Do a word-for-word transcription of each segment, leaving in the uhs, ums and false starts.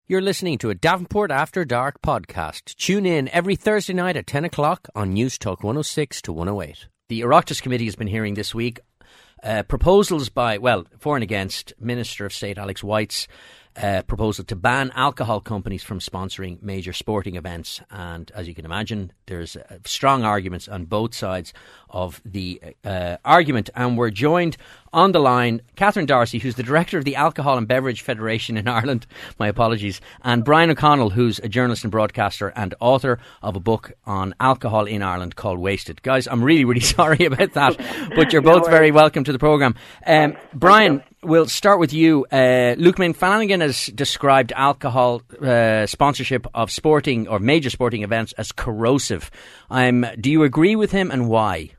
You're listening to a Davenport After Dark podcast. Tune in every Thursday night at ten o'clock on News Talk one oh six to one oh eight. The Oireachtas Committee has been hearing this week uh, proposals by, well, for and against Minister of State Alex White's uh, proposal to ban alcohol companies from sponsoring major sporting events. And as you can imagine, there's uh, strong arguments on both sides of the uh, argument. And we're joined on the line, Catherine Darcy, who's the director of the Alcohol and Beverage Federation in Ireland, my apologies, and Brian O'Connell, who's a journalist and broadcaster and author of a book on alcohol in Ireland called Wasted. Guys, I'm really, really sorry about that, but you're both very welcome to the programme. Um, Brian, we'll start with you. Uh, Luke Main Flanagan has described alcohol uh, sponsorship of sporting or major sporting events as corrosive. Um, do you agree with him, and why?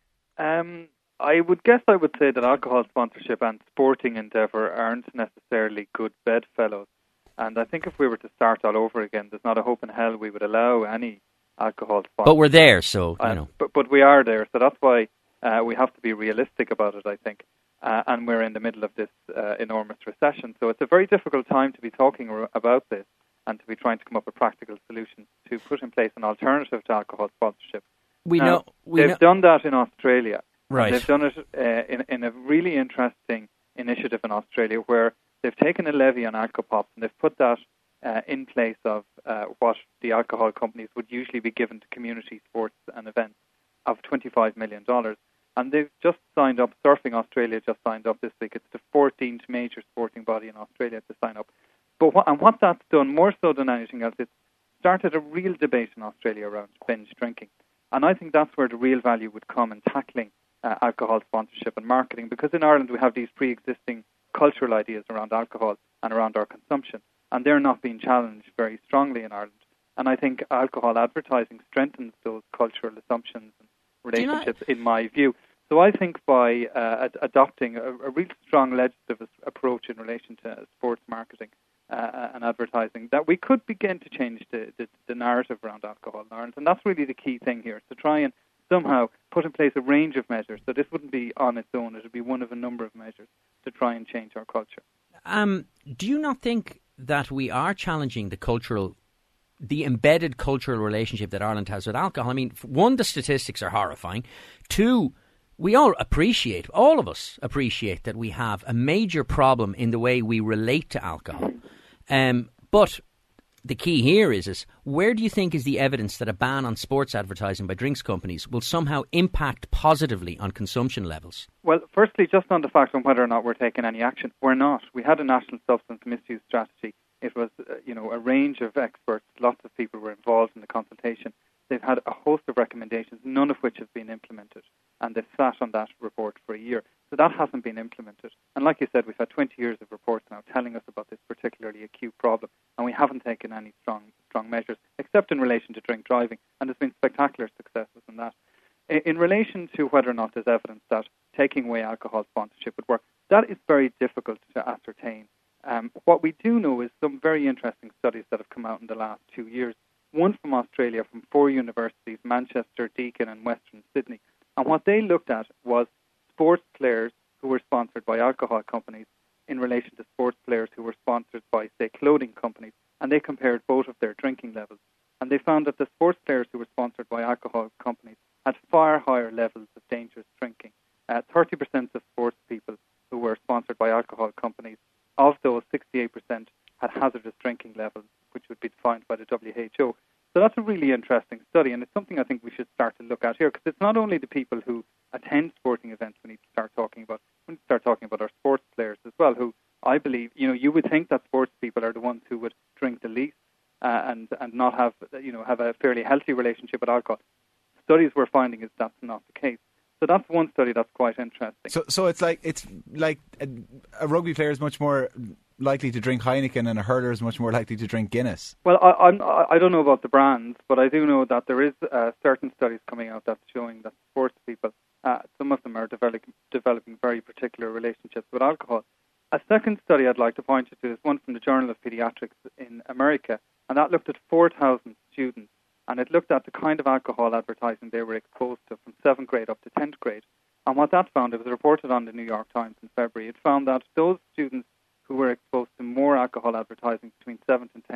Um. I would guess I would say that alcohol sponsorship and sporting endeavour aren't necessarily good bedfellows. And I think if we were to start all over again, there's not a hope in hell we would allow any alcohol sponsorship. But we're there, so, you know. Uh, but, but we are there, so that's why uh, we have to be realistic about it, I think. Uh, and we're in the middle of this uh, enormous recession. So it's a very difficult time to be talking r- about this and to be trying to come up with practical solutions to put in place an alternative to alcohol sponsorship. We now, know we They've know. done that in Australia. Right. They've done it uh, in, in a really interesting initiative in Australia where they've taken a levy on alcopops and they've put that uh, in place of uh, what the alcohol companies would usually be given to community sports and events of twenty-five million dollars. And they've just signed up, Surfing Australia just signed up this week. It's the fourteenth major sporting body in Australia to sign up. But what, and what that's done, more so than anything else, it's started a real debate in Australia around binge drinking. And I think that's where the real value would come in tackling Uh, alcohol sponsorship and marketing, because in Ireland we have these pre-existing cultural ideas around alcohol and around our consumption, and they're not being challenged very strongly in Ireland. And I think alcohol advertising strengthens those cultural assumptions and relationships, in my view. So I think by uh, ad- adopting a, a real strong legislative approach in relation to sports marketing uh, and advertising, that we could begin to change the, the, the narrative around alcohol in Ireland. And that's really the key thing here, to try and somehow put in place a range of measures. So this wouldn't be on its own. It would be one of a number of measures to try and change our culture. Um, do you not think that we are challenging the cultural, the embedded cultural relationship that Ireland has with alcohol? I mean, one, the statistics are horrifying. Two, we all appreciate, all of us appreciate that we have a major problem in the way we relate to alcohol. Um, but the key here is, is where do you think is the evidence that a ban on sports advertising by drinks companies will somehow impact positively on consumption levels? Well, firstly, just on the fact on whether or not we're taking any action, we're not. We had a national substance misuse strategy. It was, uh, you know, a range of experts. Lots of people were involved in the consultation. They've had a host of recommendations, none of which have been implemented. And they've sat on that report for a year. So that hasn't been implemented. And like you said, we've had twenty years of reports now telling us about this particularly acute problem. And we haven't taken any strong strong measures, except in relation to drink driving. And there's been spectacular successes in that. In, in relation to whether or not there's evidence that taking away alcohol sponsorship would work, that is very difficult to ascertain. Um, what we do know is some very interesting studies that have come out in the last two years. One from Australia, from four universities, Manchester, Deakin and Western Sydney. And what they looked at was sports players who were sponsored by alcohol companies in relation to sports players who were sponsored by, say, clothing companies. And they compared both of their drinking levels. And they found that the sports players who were sponsored by alcohol companies had far higher levels of dangerous drinking. Uh, thirty percent of sports people who were sponsored by alcohol companies, of those, sixty-eight percent had hazardous drinking levels, which would be defined by the W H O. So that's a really interesting study, and it's something I think we should start to look at here, because it's not only the people who attend sporting events we need to start talking about, we need to start talking about our sports players as well, who I believe, you know, you would think that sports people are the ones who would drink the least uh, and, and not have, you know, have a fairly healthy relationship with alcohol. Studies we're finding is that's not the case. So that's one study that's quite interesting. So, so it's like it's like a, a rugby player is much more likely to drink Heineken and a hurler is much more likely to drink Guinness. Well, I, I'm, I don't know about the brands, but I do know that there is uh, certain studies coming out that's showing that sports people, uh, some of them are develop, developing very particular relationships with alcohol. A second study I'd like to point you to is one from the Journal of Pediatrics in America, and that looked at four thousand students, and it looked at the kind of alcohol advertising they were exposed to from seventh grade up to tenth grade. And what that found, it was reported on the New York Times in February, it found that those students who were exposed to more alcohol advertising between seventh and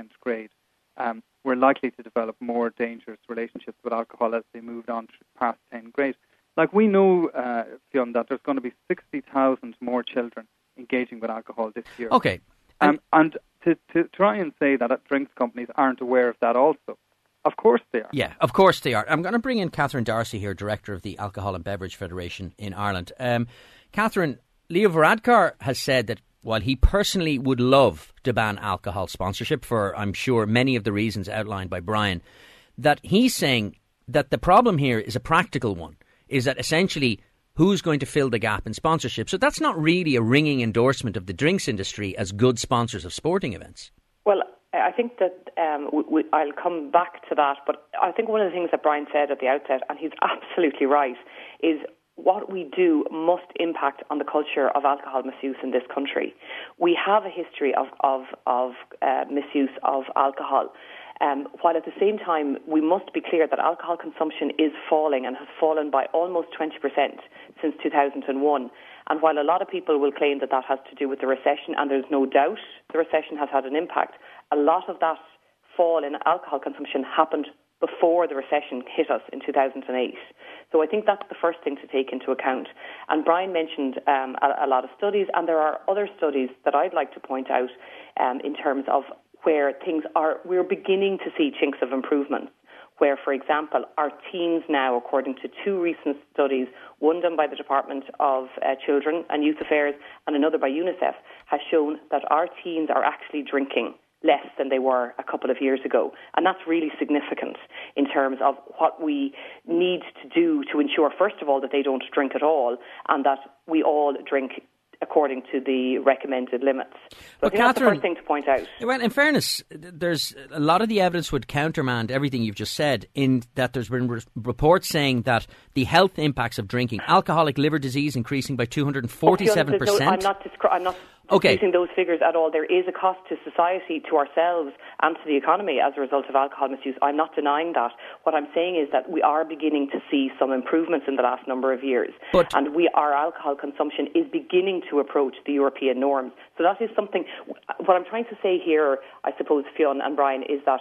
likely to develop more dangerous relationships with alcohol as they moved on past tenth grade. Like, we know, uh, Fionn, that there's going to be sixty thousand more children engaging with alcohol this year. Okay. Um, and to, to try and say that drinks companies aren't aware of that also, of course they are. Yeah, of course they are. I'm going to bring in Catherine Darcy here, Director of the Alcohol and Beverage Federation in Ireland. Um, Catherine, Leo Varadkar has said that while he personally would love to ban alcohol sponsorship for, I'm sure, many of the reasons outlined by Brian, that he's saying that the problem here is a practical one, is that essentially who's going to fill the gap in sponsorship? So that's not really a ringing endorsement of the drinks industry as good sponsors of sporting events. Well, I think that um, we, we, I'll come back to that, but I think one of the things that Brian said at the outset, and he's absolutely right, is what we do must impact on the culture of alcohol misuse in this country. We have a history of, of, of uh, misuse of alcohol. Um, while at the same time, we must be clear that alcohol consumption is falling and has fallen by almost twenty percent since two thousand one. And while a lot of people will claim that that has to do with the recession, and there's no doubt the recession has had an impact, a lot of that fall in alcohol consumption happened before the recession hit us in two thousand eight. So I think that's the first thing to take into account. And Brian mentioned um, a, a lot of studies, and there are other studies that I'd like to point out um, in terms of where things are, we're beginning to see chinks of improvement, where, for example, our teens now, according to two recent studies, one done by the Department of uh, Children and Youth Affairs and another by UNICEF, has shown that our teens are actually drinking less than they were a couple of years ago. And that's really significant in terms of what we need to do to ensure, first of all, that they don't drink at all, and that we all drink according to the recommended limits. So but I think that's the first thing to point out. Well, in fairness, there's a lot of the evidence would countermand everything you've just said, in that there's been re- reports saying that the health impacts of drinking, alcoholic liver disease increasing by two hundred forty-seven percent. No, I'm not, discri- I'm not okay. using those figures at all. There is a cost to society, to ourselves, and to the economy as a result of alcohol misuse. I'm not denying that. What I'm saying is that we are beginning to see some improvements in the last number of years. But and we, our alcohol consumption is beginning to approach the European norms. So that is something. What I'm trying to say here, I suppose, Fionn and Brian, is that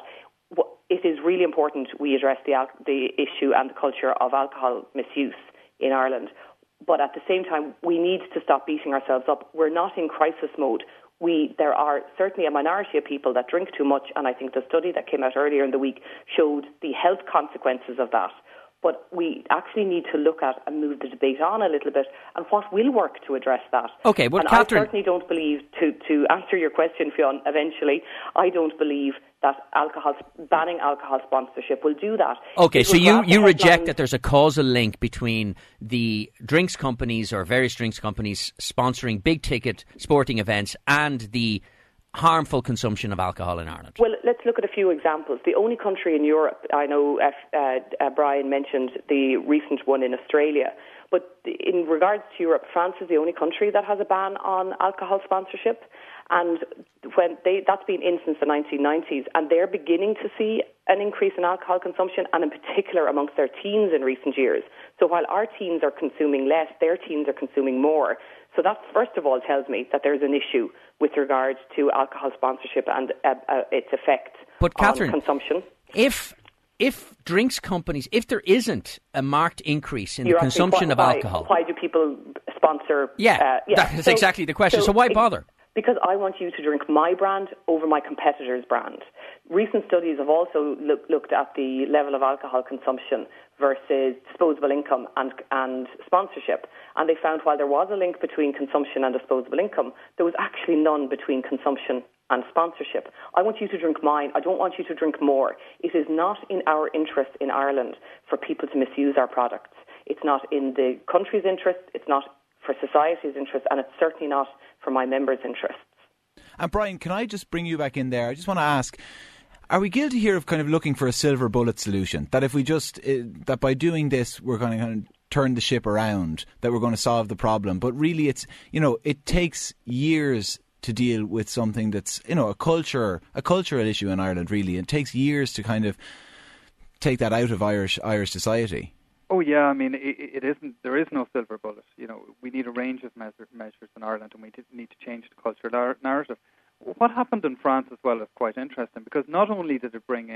it is really important we address the, al- the issue and the culture of alcohol misuse in Ireland. But at the same time, we need to stop beating ourselves up. We're not in crisis mode. We, there are certainly a minority of people that drink too much, and I think the study that came out earlier in the week showed the health consequences of that. But we actually need to look at and move the debate on a little bit, and what will work to address that. Okay, well, and Catherine, I certainly don't believe, to, to answer your question, Fionn, eventually, I don't believe that alcohol, banning alcohol sponsorship will do that. Okay, it so you, you reject headlines. that there's a causal link between the drinks companies or various drinks companies sponsoring big-ticket sporting events and the harmful consumption of alcohol in Ireland? Well, let's look at a few examples. The only country in Europe, I know uh, uh, Brian mentioned the recent one in Australia, but in regards to Europe, France is the only country that has a ban on alcohol sponsorship. And when they, that's been in since the nineteen nineties, and they're beginning to see an increase in alcohol consumption, and in particular amongst their teens in recent years. So while our teens are consuming less, their teens are consuming more. So that, first of all, tells me that there's an issue with regards to alcohol sponsorship and uh, uh, its effect but on Catherine, consumption. If if drinks companies, if there isn't a marked increase in You're the consumption why, of alcohol, why do people sponsor? Yeah, uh, yeah. that's so, exactly the question. So, so why bother? Because I want you to drink my brand over my competitor's brand. Recent studies have also look, looked at the level of alcohol consumption versus disposable income and, and sponsorship. And they found while there was a link between consumption and disposable income, there was actually none between consumption and sponsorship. I want you to drink mine. I don't want you to drink more. It is not in our interest in Ireland for people to misuse our products. It's not in the country's interest. It's not for society's interest, and it's certainly not for my members' interests. And Brian, can I just bring you back in there? I just want to ask, are we guilty here of kind of looking for a silver bullet solution? That if we just, uh, that by doing this, we're going to kind of turn the ship around, that we're going to solve the problem. But really it's, you know, it takes years to deal with something that's, you know, a culture, a cultural issue in Ireland, really. It takes years to kind of take that out of Irish Irish society. Oh yeah, I mean, it, it isn't. There is no silver bullet. You know, we need a range of measure, measures in Ireland, and we need to change the cultural narrative. What happened in France as well is quite interesting, because not only did it bring in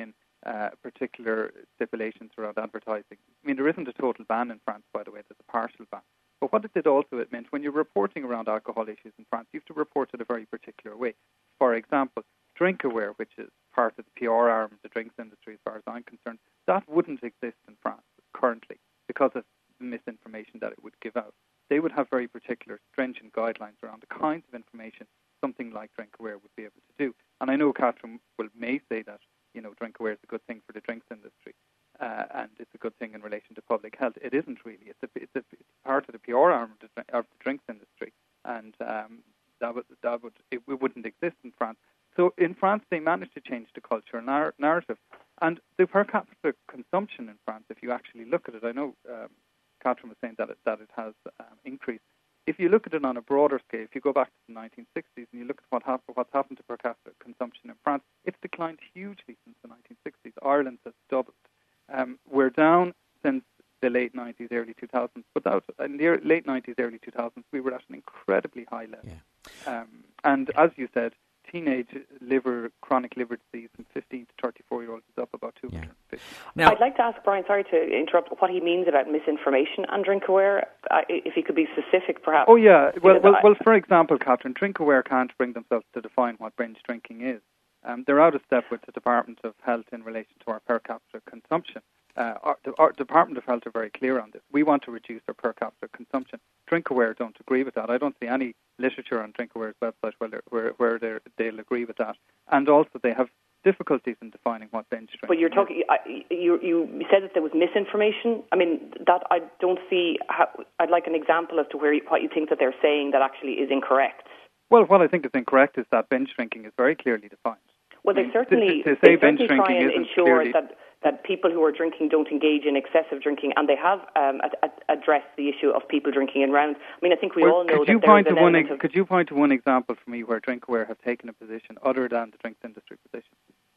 uh, particular stipulations around advertising. I mean, there isn't a total ban in France, by the way. There's a partial ban. But what it did also, it meant when you're reporting around alcohol issues in France, you have to report it a very particular way. For example, DrinkAware, which is part of the P R arm of the drinks industry as far as I'm concerned, that wouldn't exist in France currently because of the misinformation that it would give out. They would have very particular, stringent guidelines around the kinds of information something like DrinkAware would be able to do. And I know Catherine will may say that, you know, DrinkAware is a good thing for the drinks industry, uh, and it's a good thing in relation to public health. It isn't really. It's a, it's a, it's part of the P R arm of the, of the drinks industry, and um, that would that would it, it wouldn't exist in France. So in France, they managed to change the cultural nar- narrative, and the per capita consumption in France. If you actually look at it, I know um, Catherine was saying that it, that it has um, increased. If you look at it on a broader scale, if you go back to the nineteen sixties and you look at what happened, what's happened to per capita consumption in France, it's declined hugely since the nineteen sixties. Ireland has doubled. Um, we're down since the late nineties, early two thousands. But that was, in the late nineties, early two thousands, we were at an incredibly high level. Yeah. Um, and as you said, teenage liver, chronic liver disease from fifteen to thirty-four-year-olds is up about two hundred fifty. Yeah. Now, I'd like to ask Brian, sorry to interrupt, what he means about misinformation and DrinkAware, uh, if he could be specific, perhaps. Oh, yeah. Well, well, well, for example, Catherine, DrinkAware can't bring themselves to define what binge drinking is. Um, they're out of step with the Department of Health in relation to our per capita consumption. Uh, our, the our Department of Health are very clear on this. We want to reduce our per capita consumption. DrinkAware don't agree with that. I don't see any literature on DrinkAware's website where, where, where they'll agree with that. And also they have difficulties in defining what binge drinking is. But you're talking, I, you, you said that there was misinformation. I mean, that I don't see, how, I'd like an example as to where you, what you think that they're saying that actually is incorrect. Well, what I think is incorrect is that binge drinking is very clearly defined. Well, they certainly, to, to they say binge certainly try and ensure clearly... that, that people who are drinking don't engage in excessive drinking, and they have um, ad- ad- addressed the issue of people drinking in rounds. I mean, I think we well, all know could that you there point is an to one element ex- of... Could you point to one example for me where DrinkAware have taken a position other than the drinks industry position?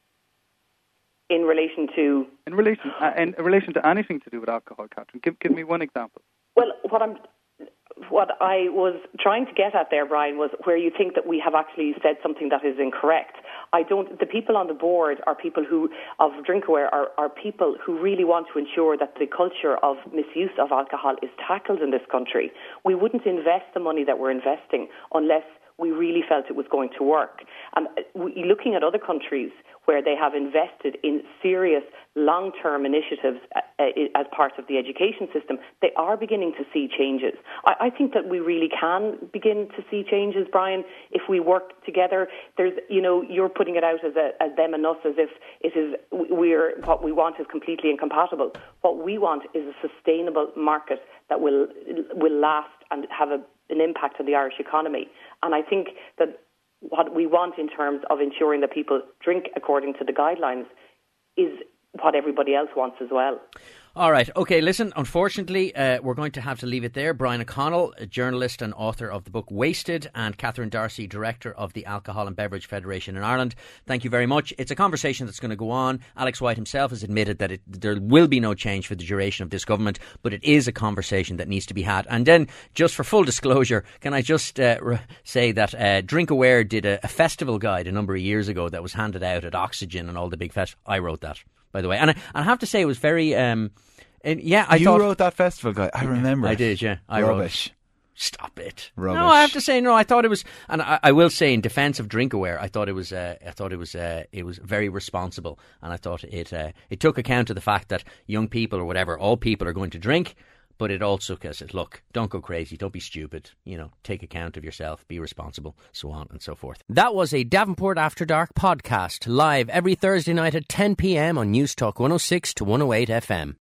In relation to... In relation, uh, in relation to anything to do with alcohol, Catherine. Give, give me one example. Well, what I'm... What I was trying to get at there, Brian, was where you think that we have actually said something that is incorrect. I don't. The people on the board are people who, of DrinkAware, are, are people who really want to ensure that the culture of misuse of alcohol is tackled in this country. We wouldn't invest the money that we're investing unless we really felt it was going to work. And we, looking at other countries where they have invested in serious long-term initiatives uh, as part of the education system, they are beginning to see changes. I, I think that we really can begin to see changes, Brian, if we work together. There's, you know, you're putting it out as a, as them and us, as if it is we're what we want is completely incompatible. What we want is a sustainable market that will will last and have a, an impact on the Irish economy. And I think that what we want in terms of ensuring that people drink according to the guidelines is what everybody else wants as well. All right. Okay, listen, unfortunately, uh, we're going to have to leave it there. Brian O'Connell, a journalist and author of the book Wasted, and Catherine Darcy, director of the Alcohol and Beverage Federation in Ireland. Thank you very much. It's a conversation that's going to go on. Alex White himself has admitted that it, there will be no change for the duration of this government, but it is a conversation that needs to be had. And then, just for full disclosure, can I just uh, r- say that uh, DrinkAware did a, a festival guide a number of years ago that was handed out at Oxygen and all the big festivals. I wrote that, by the way. And I, I have to say it was very... Um, and yeah, I you thought... wrote that festival guide. I remember. I did, yeah. I Rubbish. Wrote, Stop it. Rubbish. No, I have to say, no, I thought it was... And I, I will say, in defence of DrinkAware, I thought it was uh, I thought it was, uh, it was very responsible. And I thought it uh, it took account of the fact that young people or whatever, all people are going to drink. But it also says, look, don't go crazy, don't be stupid, you know, take account of yourself, be responsible, so on and so forth. That was a Davenport After Dark podcast, live every Thursday night at ten p.m. on News Talk one oh six to one oh eight F M.